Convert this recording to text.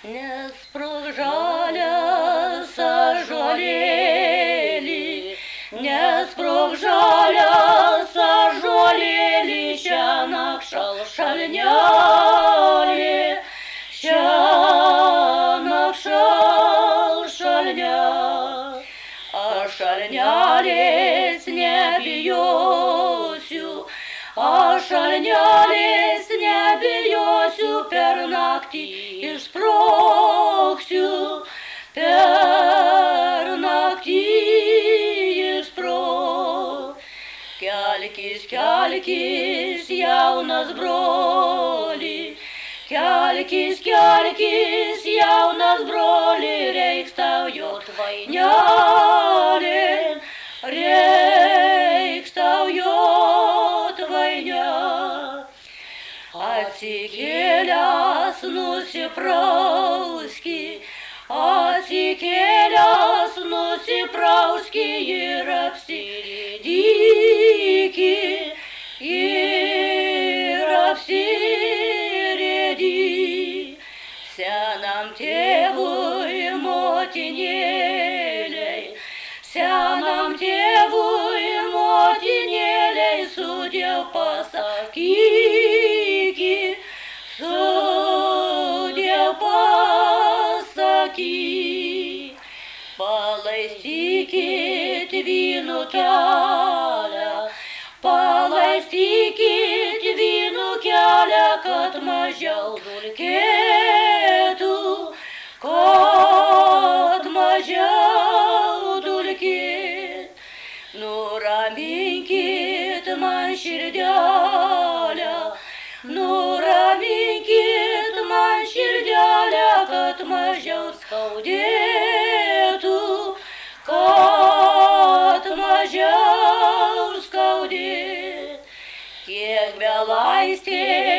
Nesprūk žalias ąžuolėlį, nesprūk žalias ąžuolėlį, šiąnakt šalnelė, šiąnakt šalnelė. Aš šalnelės nebijosiu, aš šalnelės nebijosiu, per naktį išsprogsiu, per naktį išsprogsiu. Kelkis, kelkis, jaunas broli, kelkis, kelkis, jaunas broli, reiks tau jo tvainelė, reiks tau jo tvainelė. Atsikėlęs nusiprauski, atsikėlęs nusiprauski ir apsirėdyki, ir apsirėdyki. Senam tėvui motinėlei, senam tėvui motinėlei, sudiev pasakyki, sudiev pasakyk. Palaistykit vynų kelią, palaistykit vynų kelią, kad mažiau dulkėtų, kad mažiau dulkėtų. Nuraminkit man širdelę, nuraminkit man širdelę, kad mažiau skaudėtų, kad mažiau skaudėtų. Kiek belaistė